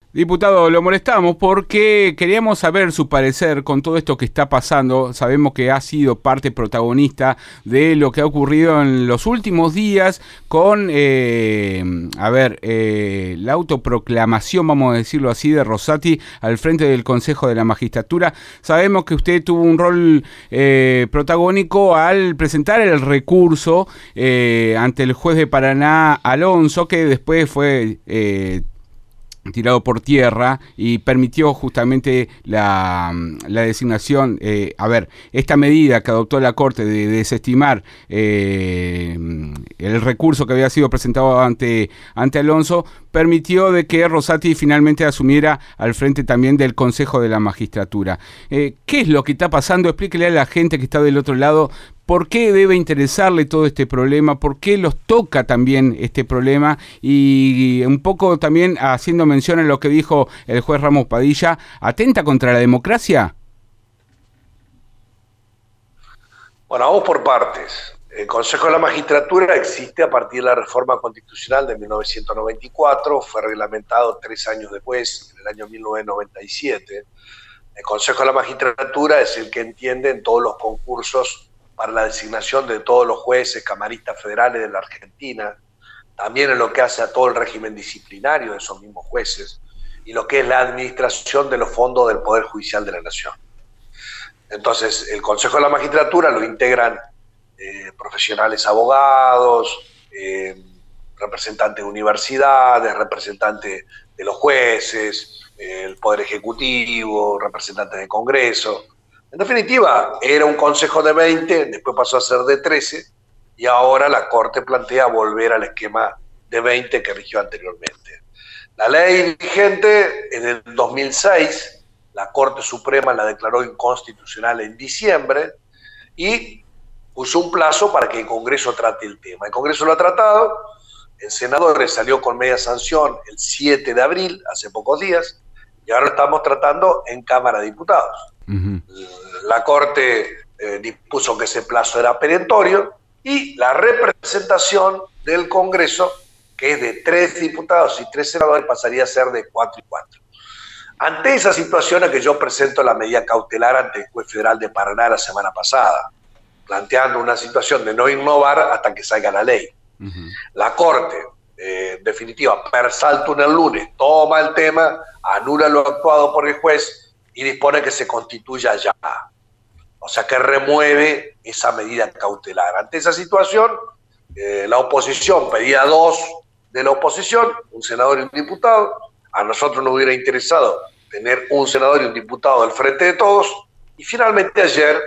Diputado, lo molestamos porque queríamos saber su parecer con todo esto que está pasando. Sabemos que ha sido parte protagonista de lo que ha ocurrido en los últimos días con, la autoproclamación, vamos a decirlo así, de Rosati al frente del Consejo de la Magistratura. Sabemos que usted tuvo un rol protagónico al presentar el recurso ante el juez de Paraná, Alonso, que después fue tirado por tierra y permitió justamente la designación, esta medida que adoptó la Corte de desestimar el recurso que había sido presentado ante Alonso, permitió de que Rosati finalmente asumiera al frente también del Consejo de la Magistratura. ¿Qué es lo que está pasando? Explíquele a la gente que está del otro lado por qué debe interesarle todo este problema, por qué los toca también este problema, y un poco también haciendo mención a lo que dijo el juez Ramos Padilla. ¿Atenta contra la democracia? Bueno, vamos por partes. El Consejo de la Magistratura existe a partir de la reforma constitucional de 1994, fue reglamentado 3 años después, en el año 1997. El Consejo de la Magistratura es el que entiende en todos los concursos para la designación de todos los jueces camaristas federales de la Argentina, también en lo que hace a todo el régimen disciplinario de esos mismos jueces, y lo que es la administración de los fondos del Poder Judicial de la Nación. Entonces, el Consejo de la Magistratura lo integran profesionales abogados, representantes de universidades, representantes de los jueces, el Poder Ejecutivo, representantes de Congreso. En definitiva, era un consejo de 20, después pasó a ser de 13, y ahora la Corte plantea volver al esquema de 20 que rigió anteriormente. La ley vigente en el 2006, la Corte Suprema la declaró inconstitucional en diciembre y puso un plazo para que el Congreso trate el tema. El Congreso lo ha tratado, el Senado salió con media sanción el 7 de abril, hace pocos días, y ahora lo estamos tratando en Cámara de Diputados. Uh-huh. La Corte dispuso que ese plazo era perentorio y la representación del Congreso, que es de 3 diputados y 3 senadores, pasaría a ser de 4 y 4. Ante esa situación es que yo presento la medida cautelar ante el juez federal de Paraná la semana pasada, planteando una situación de no innovar hasta que salga la ley. Uh-huh. La Corte, en definitiva, per saltum el lunes, toma el tema, anula lo actuado por el juez y dispone que se constituya ya. O sea, que remueve esa medida cautelar. Ante esa situación, la oposición pedía 2 de la oposición, un senador y un diputado. A nosotros nos hubiera interesado tener un senador y un diputado del Frente de Todos. Y finalmente ayer,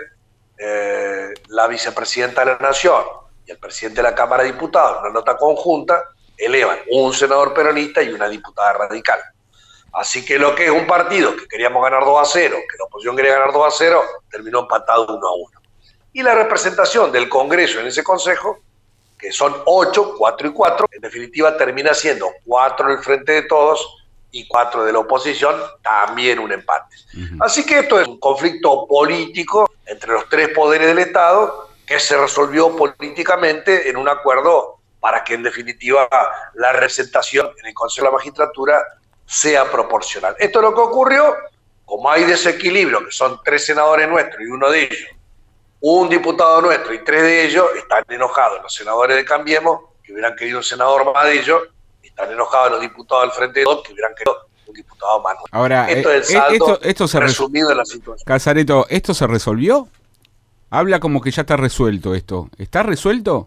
la vicepresidenta de la Nación y el presidente de la Cámara de Diputados, en una nota conjunta, elevan un senador peronista y una diputada radical. Así que lo que es un partido que queríamos ganar 2-0, que la oposición quería ganar 2-0, terminó empatado 1-1. Y la representación del Congreso en ese Consejo, que son 8, 4 y 4, en definitiva termina siendo 4 del Frente de Todos y 4 de la oposición, también un empate. Uh-huh. Así que esto es un conflicto político entre los 3 poderes del Estado que se resolvió políticamente en un acuerdo para que en definitiva la representación en el Consejo de la Magistratura sea proporcional. Esto es lo que ocurrió. Como hay desequilibrio, que son 3 senadores nuestros y uno de ellos, un diputado nuestro y 3 de ellos, están enojados los senadores de Cambiemos, que hubieran querido un senador más de ellos, y están enojados los diputados del Frente de Todos, que hubieran querido un diputado más. Ahora, esto es el saldo esto se resumido de la situación. Casareto, ¿esto se resolvió? Habla como que ya está resuelto esto. ¿Está resuelto?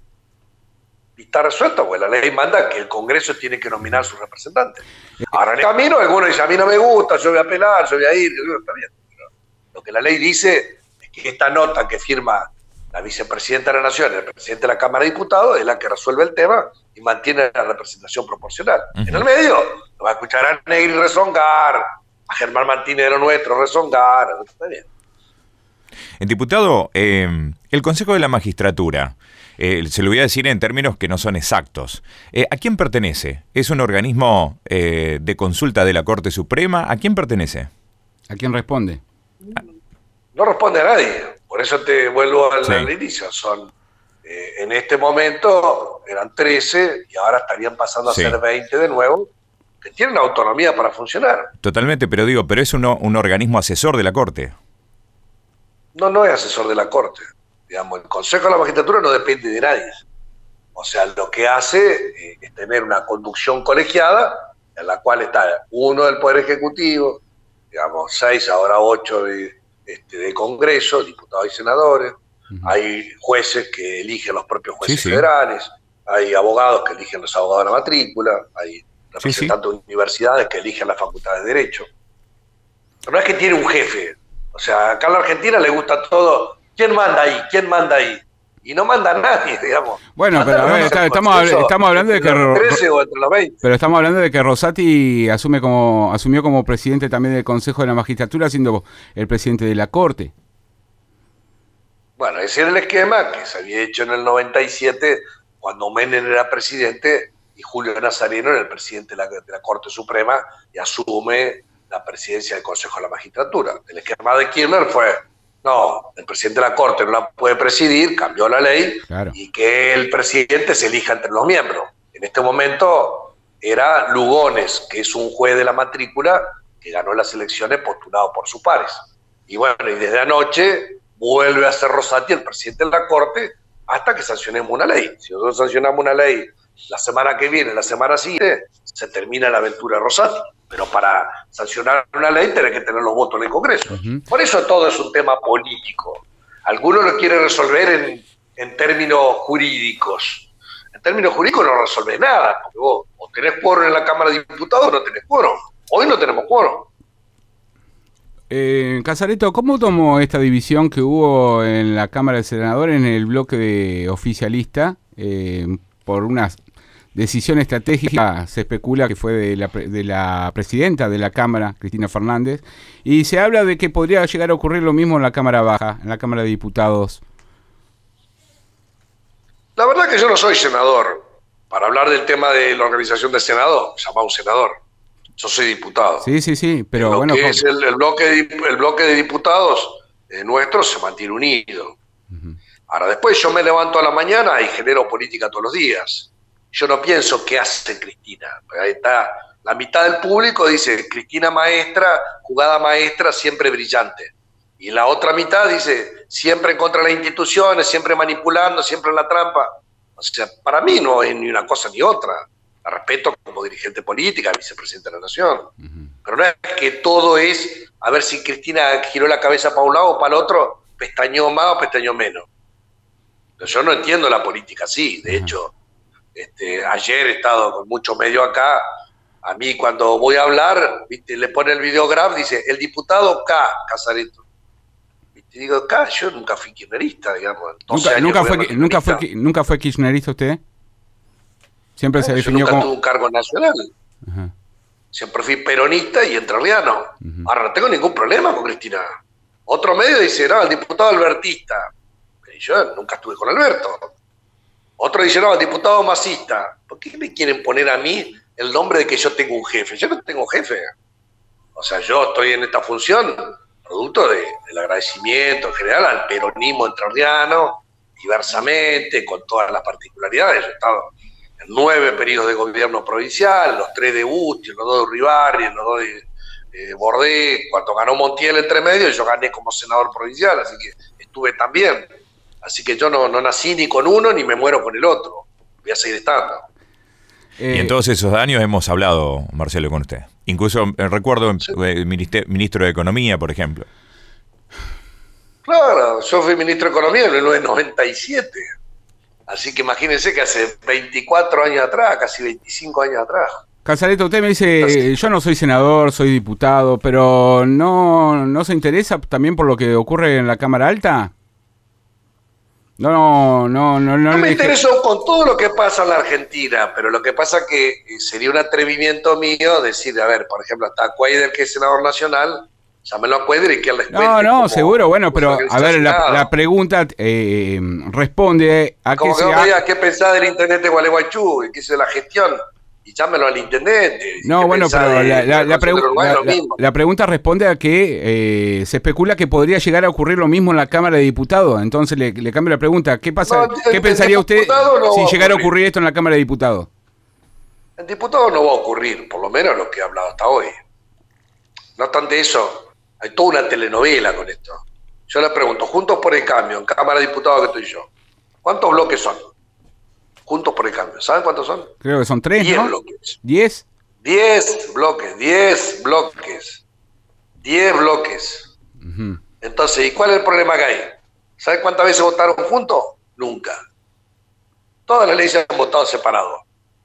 Y está resuelto, pues la ley manda que el Congreso tiene que nominar a sus representantes. Ahora en el camino algunos dicen, a mí no me gusta, yo voy a apelar, yo voy a ir, está bien. Pero lo que la ley dice es que esta nota que firma la vicepresidenta de la Nación y el presidente de la Cámara de Diputados es la que resuelve el tema y mantiene la representación proporcional. Uh-huh. En el medio lo va a escuchar a Negri rezongar, a Germán Martínez de lo nuestro rezongar, está bien. Diputado, el Consejo de la Magistratura, se lo voy a decir en términos que no son exactos. ¿A quién pertenece? ¿Es un organismo de consulta de la Corte Suprema? ¿A quién pertenece? ¿A quién responde? No responde a nadie. Por eso te vuelvo al inicio. Son, en este momento eran 13 y ahora estarían pasando a ser 20 de nuevo, que tienen autonomía para funcionar. Totalmente, pero digo, pero es un organismo asesor de la Corte. No es asesor de la Corte. Digamos, el Consejo de la Magistratura no depende de nadie. O sea, lo que hace es tener una conducción colegiada en la cual está uno del Poder Ejecutivo, digamos, 6, ahora 8 de Congreso, diputados y senadores. Hay jueces que eligen los propios jueces federales, hay abogados que eligen los abogados de la matrícula, hay representantes de universidades que eligen la facultad de Derecho. Pero no es que tiene un jefe. O sea, acá en la Argentina le gusta todo. ¿Quién manda ahí? ¿Quién manda ahí? Y no manda nadie, digamos. Bueno, pero a ver, estamos hablando de que los 13 o entre los 20. Pero estamos hablando de que Rosati asumió como presidente también del Consejo de la Magistratura, siendo el presidente de la Corte. Bueno, ese era el esquema que se había hecho en el 97, cuando Menem era presidente y Julio Nazareno era el presidente de la Corte Suprema y asume la presidencia del Consejo de la Magistratura. El esquema de Kirchner fue: no, el presidente de la Corte no la puede presidir, cambió la ley, y que el presidente se elija entre los miembros. En este momento era Lugones, que es un juez de la matrícula que ganó las elecciones postulado por sus pares. Y bueno, y desde anoche vuelve a ser Rosati el presidente de la Corte hasta que sancionemos una ley. Si nosotros sancionamos una ley la semana que viene, la semana siguiente, se termina la aventura de Rosati. Pero para sancionar una ley tenés que tener los votos en el Congreso. Por eso todo es un tema político. Algunos lo quieren resolver en términos jurídicos. En términos jurídicos no resolvés nada, porque vos o tenés quórum en la Cámara de Diputados o no tenés quórum. Hoy no tenemos quórum. Casareto, ¿cómo tomó esta división que hubo en la Cámara de Senadores en el bloque de oficialista por unas decisión estratégica? Se especula que fue de la presidenta de la Cámara, Cristina Fernández, y se habla de que podría llegar a ocurrir lo mismo en la Cámara Baja, en la Cámara de Diputados. La verdad que yo no soy senador para hablar del tema de la organización del Senado, llamado senador. Yo soy diputado. Sí, pero lo bueno... que es el bloque de diputados nuestro se mantiene unido. Ahora, después yo me levanto a la mañana y genero política todos los días. Yo no pienso qué hace Cristina. Ahí está, la mitad del público dice Cristina maestra, jugada maestra, siempre brillante. Y la otra mitad dice siempre en contra de las instituciones, siempre manipulando, siempre en la trampa. O sea, para mí no es ni una cosa ni otra. La respeto como dirigente política, vicepresidenta de la Nación. Pero no es que todo es a ver si Cristina giró la cabeza para un lado o para el otro, pestañó más o pestañó menos. Pero yo no entiendo la política así. De hecho, ayer he estado con muchos medios acá. A mí cuando voy a hablar, ¿viste? Le pone el videograf, dice el diputado K, Casareto. ¿Viste? Digo, K, yo nunca fui kirchnerista, digamos. ¿Nunca fue kirchnerista usted? Siempre se definió nunca como... tuve un cargo nacional. Siempre fui peronista y entrerriano. Ahora no tengo ningún problema con Cristina. Otro medio dice, no, el diputado albertista. Y yo nunca estuve con Alberto. Otro dice, no, el diputado masista. ¿Por qué me quieren poner a mí el nombre de que yo tengo un jefe? Yo no tengo jefe. O sea, yo estoy en esta función producto del agradecimiento en general al peronismo entrerriano, diversamente, con todas las particularidades. Yo he estado en 9 periodos de gobierno provincial, los 3 de Busti, los 2 de Uribarri, los 2 de Bordé. Cuando ganó Montiel entre medio, yo gané como senador provincial, así que estuve también. Así que yo no nací ni con uno ni me muero con el otro. Voy a seguir estando. Y en todos esos años hemos hablado, Marcelo, con usted. Incluso recuerdo ministro de Economía, por ejemplo. Claro, yo fui ministro de Economía en el 97. Así que imagínense que hace 24 años atrás, casi 25 años atrás. Casareto, usted me dice, yo no soy senador, soy diputado, pero ¿no se interesa también por lo que ocurre en la Cámara Alta? No me intereso con todo lo que pasa en la Argentina, pero lo que pasa que sería un atrevimiento mío decir, a ver, por ejemplo, está Cuader, que es senador nacional, llámenlo a Cuader y que él les cuente. No, seguro, bueno, pero a ver, la pregunta responde a como que no me digas qué pensás del intendente de Gualeguaychú y qué hizo la gestión, y llámelo al intendente. No, bueno, pero la pregunta responde a que se especula que podría llegar a ocurrir lo mismo en la Cámara de Diputados. Entonces le cambio la pregunta. ¿Qué pasa? ¿Qué pensaría usted si llegara a ocurrir esto en la Cámara de Diputados? En diputados no va a ocurrir, por lo menos lo que he hablado hasta hoy. No obstante eso, hay toda una telenovela con esto. Yo le pregunto, Juntos por el Cambio, en Cámara de Diputados que estoy yo, ¿cuántos bloques son? Juntos por el Cambio, ¿saben cuántos son? Creo que son 3, 10 ¿no? bloques. 10. 10 bloques, 10 bloques. 10 bloques. Uh-huh. Entonces, ¿y cuál es el problema que hay? ¿Saben cuántas veces votaron juntos? Nunca. Todas las leyes se han votado separados.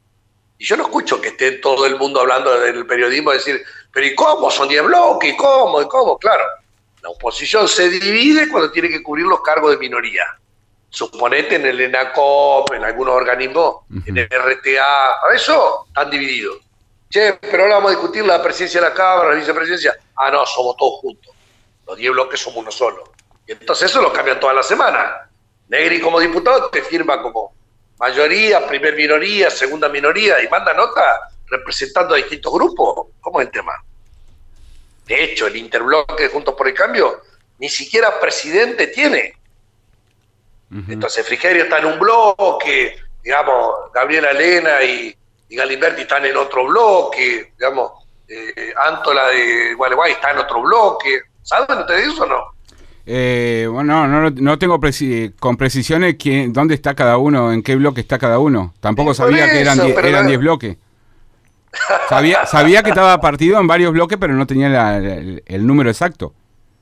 Y yo no escucho que esté todo el mundo hablando del periodismo, decir, pero ¿y cómo? Son 10 bloques, ¿y cómo? ¿Y cómo? Claro, la oposición se divide cuando tiene que cubrir los cargos de minoría. Suponete en el ENACOP, en algunos organismos, en el RTA, para eso están divididos. Che, pero ahora vamos a discutir la presidencia de la Cámara, la vicepresidencia. Ah, no, somos todos juntos. Los 10 bloques somos uno solo. Y entonces eso lo cambian toda la semana. Negri como diputado te firma como mayoría, primer minoría, segunda minoría y manda nota representando a distintos grupos. ¿Cómo es el tema? De hecho, el interbloque de Juntos por el Cambio ni siquiera presidente tiene. Entonces Frigerio está en un bloque, digamos, Gabriela Lena y Galimberti están en otro bloque, digamos, Antola de Gualeguay está en otro bloque. ¿Saben ustedes eso o no? Bueno, no tengo con precisiones dónde está cada uno, en qué bloque está cada uno. Tampoco sabía que eran 10 bloques. Sabía que estaba partido en varios bloques, pero no tenía el número exacto.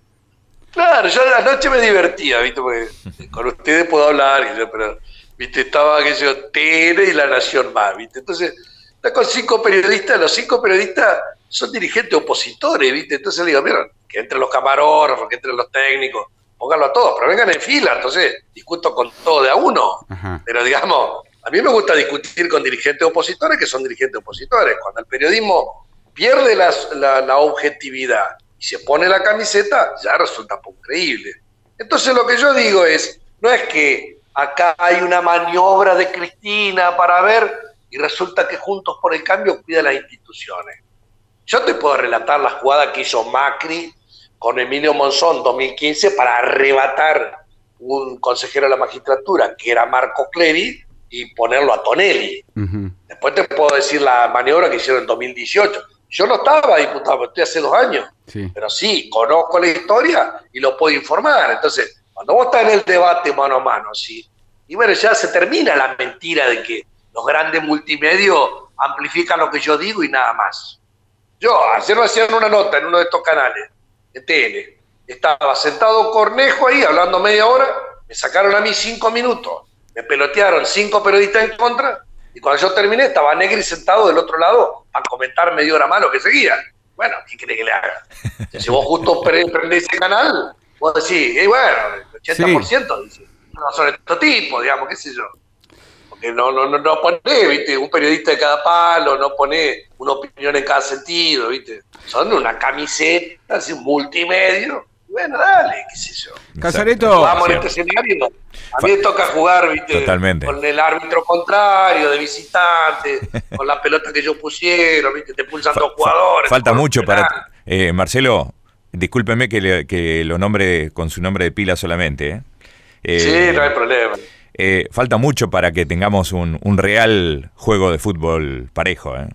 Claro, yo anoche me divertía, ¿viste? Porque con ustedes puedo hablar, pero, ¿viste? Estaba, qué sé yo, TN y La Nación Más, ¿viste? Entonces, está con 5 periodistas, los 5 periodistas son dirigentes opositores, ¿viste? Entonces le digo, miren, que entren los camarógrafos, que entren los técnicos, pónganlo a todos, pero vengan en fila, entonces discuto con todo de a uno. Ajá. Pero digamos, a mí me gusta discutir con dirigentes opositores que son dirigentes opositores. Cuando el periodismo pierde la objetividad y se pone la camiseta, ya resulta poco creíble. Entonces lo que yo digo es, no es que acá hay una maniobra de Cristina para ver y resulta que Juntos por el Cambio cuida las instituciones. Yo te puedo relatar la jugada que hizo Macri con Emilio Monzón en 2015 para arrebatar un consejero de la magistratura, que era Marco Clery, y ponerlo a Tonelli. Después te puedo decir la maniobra que hicieron en 2018. Yo no estaba diputado, estoy hace 2 años. Sí. Pero sí, conozco la historia y lo puedo informar. Entonces, cuando vos estás en el debate mano a mano, ¿sí? Y bueno, ya se termina la mentira de que los grandes multimedios amplifican lo que yo digo y nada más. Yo, ayer me hacían una nota en uno de estos canales de tele. Estaba sentado Cornejo ahí hablando media hora, me sacaron a mí 5 minutos, me pelotearon 5 periodistas en contra, y cuando yo terminé estaba Negri sentado del otro lado a comentar media hora más lo que seguía. Bueno, ¿qué cree que le haga? Si vos justo prendés ese canal, vos decís, bueno, el 80% dice, no son estos tipos, digamos, qué sé yo. Porque no ponés, ¿viste? Un periodista de cada palo, no ponés una opinión en cada sentido, ¿viste? Son una camiseta, así, un multimedio. Bueno, dale, qué sé yo. Casareto. Vamos en este escenario. A mí me toca jugar, ¿viste? Totalmente. Con el árbitro contrario, de visitante, con la pelota que yo pusieron, ¿viste? Te pulsan 2 jugadores. Falta mucho para... Marcelo, discúlpeme que lo nombre con su nombre de pila solamente. Sí, no hay problema. Falta mucho para que tengamos un real juego de fútbol parejo, ¿eh?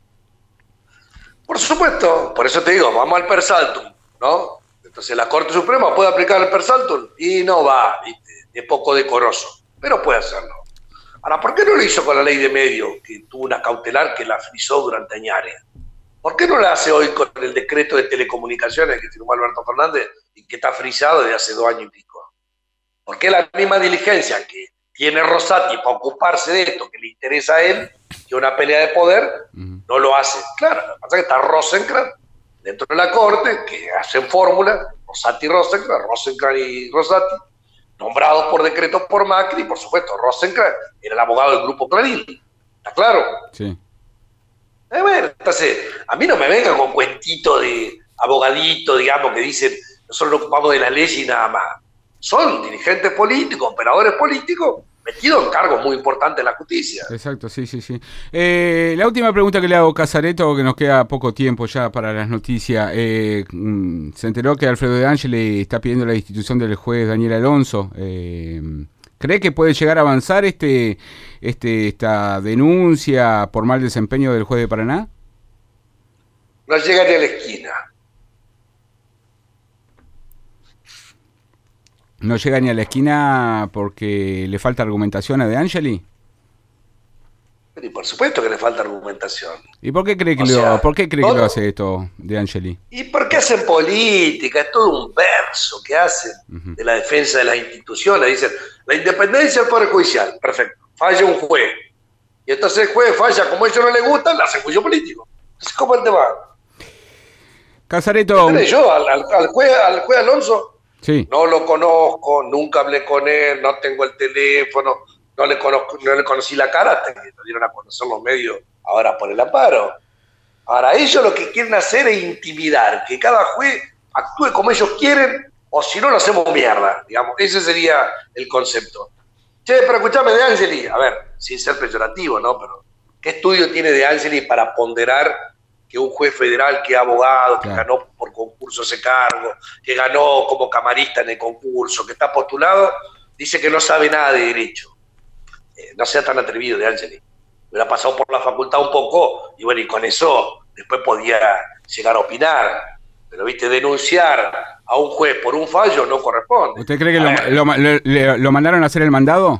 Por supuesto, por eso te digo, vamos al per saltum, ¿no? Entonces la Corte Suprema puede aplicar el per saltum y no va, ¿viste? Es poco decoroso, pero puede hacerlo. Ahora, ¿por qué no lo hizo con la ley de medios, que tuvo una cautelar que la frizó durante años? ¿Por qué no la hace hoy con el decreto de telecomunicaciones que firmó Alberto Fernández y que está frizado desde hace 2 años y pico? ¿Por qué la misma diligencia que tiene Rosati para ocuparse de esto, que le interesa a él, que una pelea de poder, no lo hace? Claro, lo que pasa es que está Rosenkrantz dentro de la Corte, que hacen fórmula, Rosati y Rosenkrantz y Rosati, nombrados por decreto por Macri, y por supuesto, Rosenkrantz era el abogado del Grupo Clarín. ¿Está claro? Sí. Bueno, entonces, a mí no me vengan con cuentitos de abogadito, digamos, que dicen, nosotros nos ocupamos de la ley y nada más. Son dirigentes políticos, operadores políticos, metidos en cargos muy importantes en la justicia. Exacto, sí. La última pregunta que le hago, Casareto, que nos queda poco tiempo ya para las noticias. Se enteró que Alfredo De Angeli está pidiendo la destitución del juez Daniel Alonso. ¿Cree que puede llegar a avanzar esta denuncia por mal desempeño del juez de Paraná? No llega ni a la esquina. ¿No llega ni a la esquina porque le falta argumentación a De Angeli? Y por supuesto que le falta argumentación. ¿Y por qué cree que, que lo hace esto De Angeli? ¿Y por qué hacen política? Es todo un verso que hacen de la defensa de las instituciones. Dicen, la independencia del Poder Judicial, perfecto, falla un juez. Y entonces el juez falla, como a ellos no les gusta, le hacen juicio político. Entonces, ¿cómo es el tema? Casareto. Yo al juez Alonso, sí. No lo conozco, nunca hablé con él, no tengo el teléfono, no le conocí la cara hasta que lo dieron a conocer los medios ahora por el amparo. Ahora, ellos lo que quieren hacer es intimidar, que cada juez actúe como ellos quieren, o si no, lo hacemos mierda, digamos. Ese sería el concepto. Che, pero escuchame, De Angeli, a ver, sin ser peyorativo, ¿no? Pero, ¿qué estudio tiene De Angeli para ponderar que un juez federal que es abogado, que ganó por concurso ese cargo, que ganó como camarista en el concurso, que está postulado, dice que no sabe nada de derecho? No sea tan atrevido, De Angeli. Hubiera pasado por la facultad un poco y bueno, y con eso después podía llegar a opinar. Pero, viste, denunciar a un juez por un fallo no corresponde. ¿Usted cree que lo mandaron a hacer el mandado?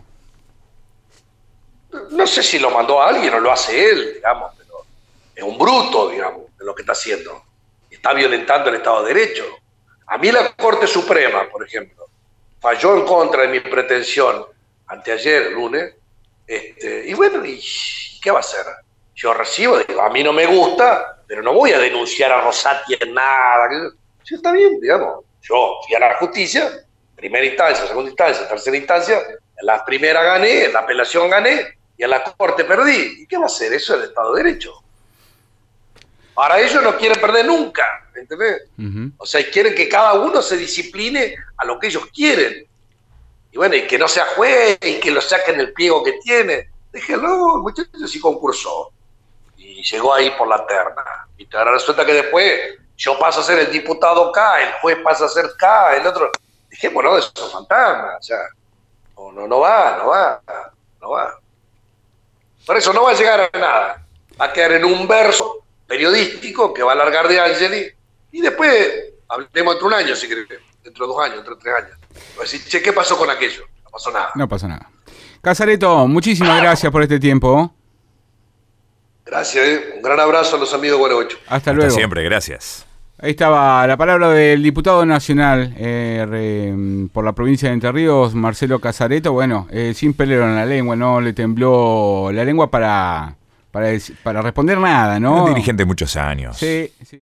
No sé si lo mandó a alguien o lo hace él, digamos, pero es un bruto, digamos, de lo que está haciendo. Está violentando el Estado de Derecho. A mí la Corte Suprema, por ejemplo, falló en contra de mi pretensión anteayer, lunes, y bueno, ¿y qué va a hacer? Yo recibo, digo, a mí no me gusta, pero no voy a denunciar a Rosati en nada. Sí, está bien, digamos. Yo fui a la justicia, primera instancia, segunda instancia, tercera instancia, en la primera gané, en la apelación gané, y en la Corte perdí. ¿Y qué va a hacer? Eso es el Estado de Derecho. Para ellos no quieren perder nunca, ¿entendés? O sea, quieren que cada uno se discipline a lo que ellos quieren. Y bueno, y que no sea juez, y que lo saquen el pliego que tiene. Déjenlo, muchachos, sí concursó. Y llegó ahí por la terna. Y ahora resulta que después yo paso a ser el diputado K, el juez pasa a ser K, el otro. Dejémonos de esos fantasmas. O sea, no va. Por eso no va a llegar a nada. Va a quedar en un verso periodístico que va a alargar De Angeli. Y después hablemos entre un año, si querés. Dentro de 2 años, dentro de 3 años. Va a decir, che, ¿qué pasó con aquello? No pasó nada. No pasó nada. Casareto, muchísimas gracias por este tiempo. Gracias, un gran abrazo a los amigos de Gualeguaychú. Hasta luego. Hasta siempre, gracias. Ahí estaba la palabra del diputado nacional por la provincia de Entre Ríos, Marcelo Casareto. Bueno, sin pelero en la lengua, no le tembló la lengua para responder nada, ¿no? Un dirigente de muchos años. Sí, sí.